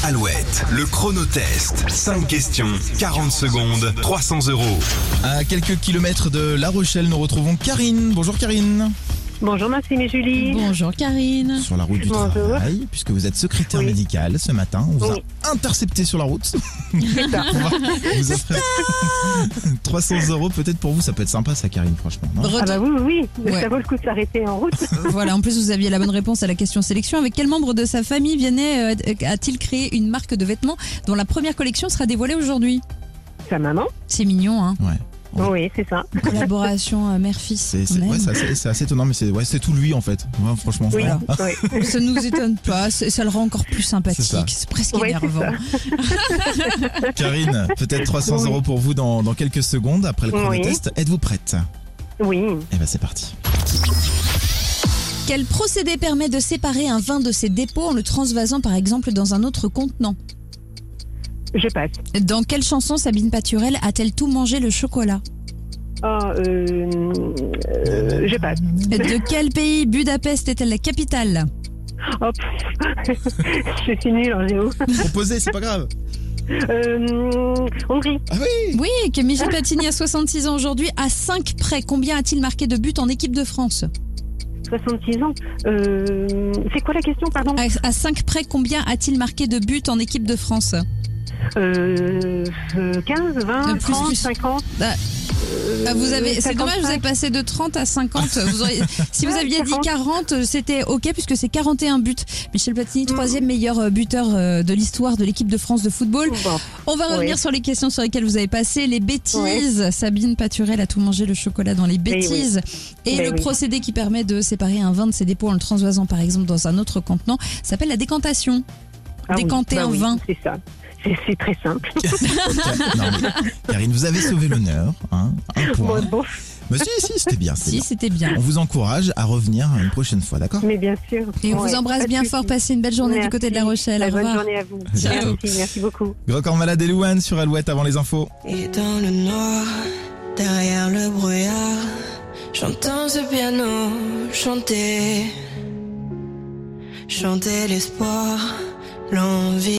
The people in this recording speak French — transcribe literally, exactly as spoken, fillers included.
Alouette, le chronotest. cinq questions, quarante secondes, trois cents euros. À quelques kilomètres de La Rochelle, nous retrouvons Karine. Bonjour Karine. Bonjour Maxime et Julie. Bonjour Karine. Sur la route du Bonjour. travail, puisque vous êtes secrétaire Oui. médicale ce matin, on vous Oui. a intercepté sur la route. C'est ça. On va vous offrir trois cents euros, peut-être pour vous, ça peut être sympa ça Karine, franchement. Non Ah bah oui, oui, oui. Ouais. Ça vaut le coup de s'arrêter en route. Voilà, en plus vous aviez la bonne réponse à la question sélection. Avec quel membre de sa famille Vianney euh, a-t-il créé une marque de vêtements dont la première collection sera dévoilée aujourd'hui? Sa maman. C'est mignon, hein. Ouais. Ouais. Oui, c'est ça. Collaboration euh, mère-fils. C'est c'est- on aime. ouais, c'est assez, c'est assez étonnant, mais c'est ouais, c'est tout lui en fait. Ouais, franchement. Oui, Voilà. oui. Ça nous étonne pas, c'est- ça le rend encore plus sympathique, C'est ça. c'est presque Ouais, c'est énervant. Karine, peut-être trois cents Oui. euros pour vous dans, dans quelques secondes après le Oui. chronotest. Êtes-vous prête? Oui. Eh ben c'est parti. Quel procédé permet de séparer un vin de ses dépôts en le transvasant par exemple dans un autre contenant? Je passe. Dans quelle chanson Sabine Paturel a-t-elle tout mangé le chocolat? Ah, euh, euh, je passe. De quel pays Budapest est-elle la capitale? Hop. Je suis nulle en géo. Proposez, c'est pas grave. Euh, Hongrie. Ah oui. Oui, que Michel Platini a soixante-six ans aujourd'hui. À cinq près, combien a-t-il marqué de buts en équipe de France? soixante-six ans. Euh, c'est quoi la question, pardon? À cinq près, combien a-t-il marqué de buts en équipe de France? Euh, quinze, vingt, Euh, plus, trente, plus. cinquante. Ah, ah, vous avez, c'est dommage, vous avez cinquante-cinq. passé de trente à cinquante. Vous auriez- si vous Ouais, aviez dit quarante. quarante, c'était ok puisque c'est quarante et un buts. Michel Platini, troisième meilleur buteur euh, de l'histoire de l'équipe de France de football. Bon. On va revenir Oui. sur les questions sur lesquelles vous avez passé. Les bêtises. Sabine Paturel a tout mangé le chocolat dans les bêtises. Et Ben le oui. procédé qui permet de séparer un vin de ses dépôts en le transvasant par exemple dans un autre contenant s'appelle la décantation. Ah oui, Décanter bah un oui, vin. C'est ça. C'est c'est très simple. Non, mais, Karine, vous avez sauvé l'honneur. Hein, un point. Bon, bon. Mais si, si, c'était bien. c'était Si, bien. c'était bien. On vous encourage à revenir une prochaine fois, d'accord? Mais bien sûr. Et on Ouais, vous embrasse pas de bien souci. fort. Passez une belle journée Merci. du côté de La Rochelle. Au Bonne revoir. journée à vous. Ciao. Merci, merci beaucoup. Grand corps malade et Louane sur Alouette avant les infos. Et dans le noir, derrière le brouillard, j'entends ce piano chanter, chanter l'espoir, l'envie.